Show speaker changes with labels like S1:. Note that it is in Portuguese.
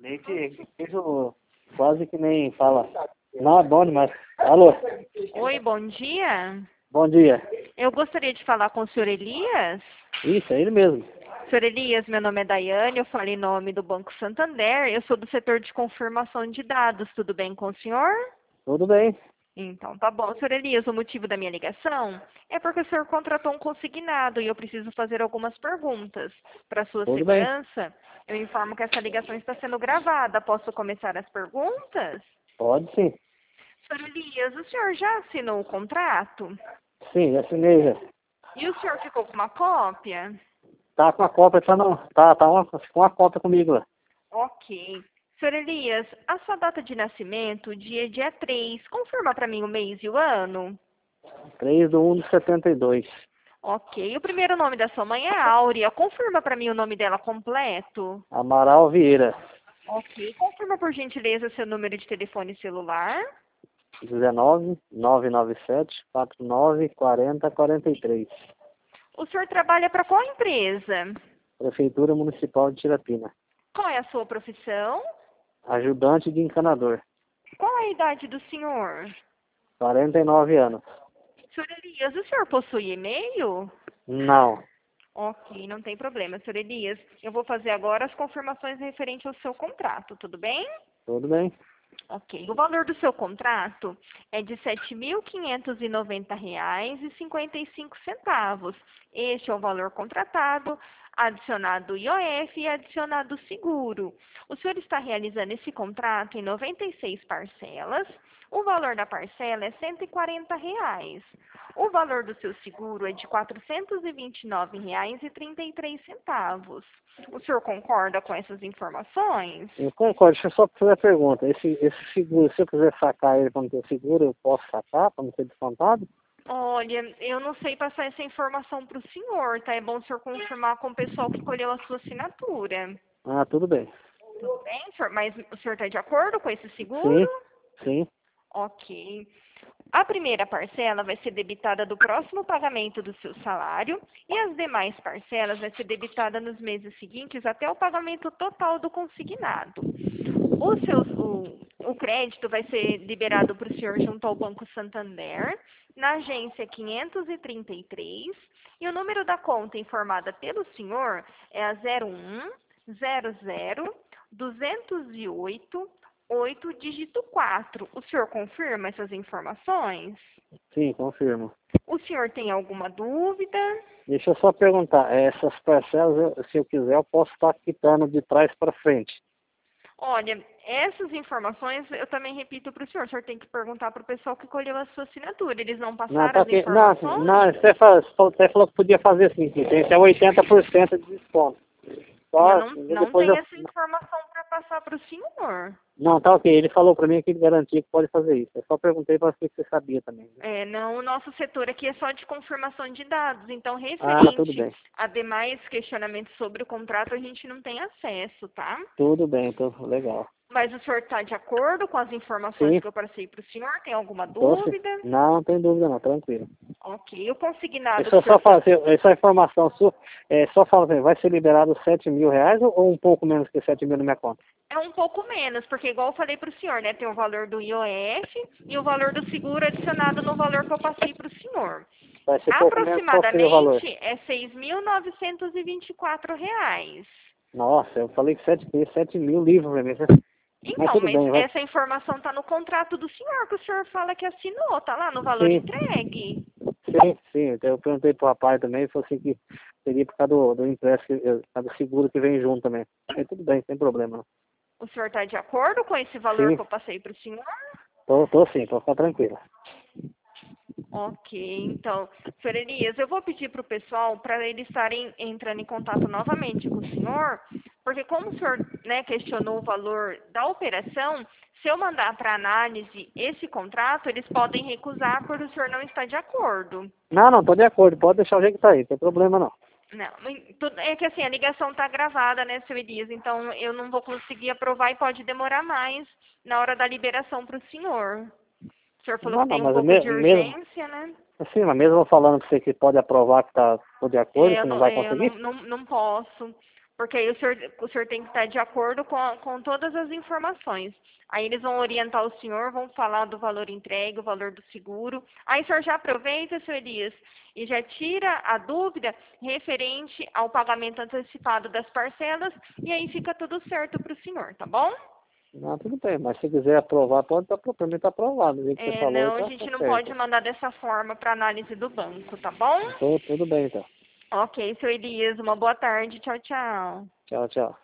S1: Meio que isso quase que nem fala. Não, é bom demais. Alô?
S2: Oi, bom dia.
S1: Bom dia.
S2: Eu gostaria de falar com o senhor Elias.
S1: Isso, é ele mesmo.
S2: Senhor Elias, meu nome é Daiane, eu falo em nome do Banco Santander, eu sou do setor de confirmação de dados, tudo bem com o senhor?
S1: Tudo bem.
S2: Então, tá bom. Senhor Elias, o motivo da minha ligação é porque o senhor contratou um consignado e eu preciso fazer algumas perguntas. Para sua
S1: Tudo bem.
S2: segurança, eu informo que essa ligação está sendo gravada. Posso começar as perguntas?
S1: Pode sim.
S2: Senhor Elias, o senhor já assinou o contrato?
S1: Sim, assinei já.
S2: E o senhor ficou com uma cópia?
S1: Tá com a cópia, tá não. Com a cópia comigo lá.
S2: Ok. Senhor Elias, a sua data de nascimento, o dia 3, confirma para mim o mês e o ano?
S1: 3/1/72.
S2: Ok. O primeiro nome da sua mãe é Áurea. Confirma para mim o nome dela completo?
S1: Amaral Vieira.
S2: Ok. Confirma, por gentileza, seu número de telefone celular?
S1: 19-997-49-40-43.
S2: O senhor trabalha para qual empresa?
S1: Prefeitura Municipal de Tirapina.
S2: Qual é a sua profissão?
S1: Ajudante de encanador.
S2: Qual é a idade do senhor?
S1: 49 anos.
S2: Senhor Elias, o senhor possui e-mail?
S1: Não.
S2: Ok, não tem problema, senhor Elias. Eu vou fazer agora as confirmações referentes ao seu contrato, tudo bem?
S1: Tudo bem.
S2: Ok. O valor do seu contrato é de R$ 7.590,55. Este é o valor contratado, adicionado IOF e adicionado seguro. O senhor está realizando esse contrato em 96 parcelas. O valor da parcela é R$ 140. O valor do seu seguro é de R$ 429,33. O senhor concorda com essas informações?
S1: Eu concordo. Deixa eu só fazer a pergunta. Esse seguro, se eu quiser sacar ele para não ter seguro, eu posso sacar para não ser descontado?
S2: Olha, eu não sei passar essa informação para o senhor, tá? É bom o senhor confirmar com o pessoal que colheu a sua assinatura.
S1: Ah, tudo bem.
S2: Tudo bem, senhor? Mas o senhor está de acordo com esse seguro?
S1: Sim, sim.
S2: Ok. A primeira parcela vai ser debitada do próximo pagamento do seu salário e as demais parcelas vai ser debitada nos meses seguintes até o pagamento total do consignado. O crédito vai ser liberado para o senhor junto ao Banco Santander, na agência 533, e o número da conta informada pelo senhor é a 0100 208 8 dígito 4. O senhor confirma essas informações?
S1: Sim, confirmo.
S2: O senhor tem alguma dúvida?
S1: Deixa eu só perguntar. Essas parcelas, se eu quiser, eu posso estar quitando de trás para frente.
S2: Olha, essas informações eu também repito para o senhor. O senhor tem que perguntar para o pessoal que colheu a sua assinatura. Eles não
S1: Não,
S2: passaram
S1: tá
S2: as
S1: aqui. Não,
S2: informações?
S1: não, você falou que podia fazer assim, que tem até 80% de desconto.
S2: Eu
S1: Só,
S2: não
S1: depois
S2: tenho
S1: eu...
S2: essa informação para passar para o senhor.
S1: Não, tá ok. Ele falou para mim que ele garantia que pode fazer isso. Eu só perguntei para ver se você sabia também. Né?
S2: Não, o nosso setor aqui é só de confirmação de dados. Então,
S1: Ah, tudo
S2: referente
S1: bem.
S2: a demais questionamentos sobre o contrato, a gente não tem acesso, tá?
S1: Tudo bem, então, legal.
S2: Mas o senhor está de acordo com as informações
S1: Sim,
S2: que eu passei para o senhor? Tem alguma
S1: doce.
S2: dúvida?
S1: Não, não tem dúvida não, tranquilo.
S2: Ok. O
S1: É
S2: consignado que
S1: só,
S2: o senhor...
S1: essa informação sua, só fala assim, vai ser liberado R$ 7.000 ou um pouco menos que 7.000 na minha conta?
S2: É um pouco menos, porque igual eu falei para o senhor, né? Tem o valor do IOF e o valor do seguro adicionado no valor que eu passei para o senhor.
S1: Vai ser pouco menos, qual seria o valor?
S2: Aproximadamente é R$ 6.924.
S1: Nossa, eu falei que 7.000 livros pra mim. Mas
S2: Então,
S1: tudo
S2: mas
S1: bem, vai.
S2: essa informação está no contrato do senhor, que o senhor fala que assinou, tá lá no valor
S1: Sim,
S2: entregue.
S1: sim. Então, eu perguntei pro rapaz também, ele falou assim que seria por causa do empréstimo, por causa do seguro que vem junto também. Mas tudo bem, sem problema. Não.
S2: O senhor está de acordo com esse valor
S1: Sim,
S2: que eu passei para o senhor?
S1: tô sim, pode ficar tranquila.
S2: Ok, então, senhor Elias, eu vou pedir para o pessoal para eles estarem entrando em contato novamente com o senhor, porque como o senhor, né, questionou o valor da operação, se eu mandar para análise esse contrato, eles podem recusar por o senhor não estar de acordo.
S1: Não, tô de acordo, pode deixar o jeito que tá aí, não tem problema não.
S2: Não, é que assim, a ligação está gravada, né, seu Elias, então eu não vou conseguir aprovar e pode demorar mais na hora da liberação para o senhor. O senhor falou que tem um
S1: Mas
S2: pouco de
S1: mesmo,
S2: urgência, né?
S1: assim, mas mesmo eu falando pra você que pode aprovar que tô de acordo, você não vai
S2: Eu
S1: conseguir?
S2: não posso. Porque aí o senhor tem que estar de acordo com todas as informações. Aí eles vão orientar o senhor, vão falar do valor entregue, o valor do seguro. Aí o senhor já aproveita, senhor Elias, e já tira a dúvida referente ao pagamento antecipado das parcelas, e aí fica tudo certo para o senhor, tá bom?
S1: Não, tudo bem, mas se quiser aprovar, pode estar, para mim está aprovado. Do jeito que você falou,
S2: Não, a
S1: tá,
S2: gente
S1: tá
S2: não
S1: certo.
S2: pode mandar dessa forma para análise do banco, tá bom?
S1: Tudo bem, então.
S2: Ok, senhor Elias, uma boa tarde. Tchau, tchau.
S1: Tchau, tchau.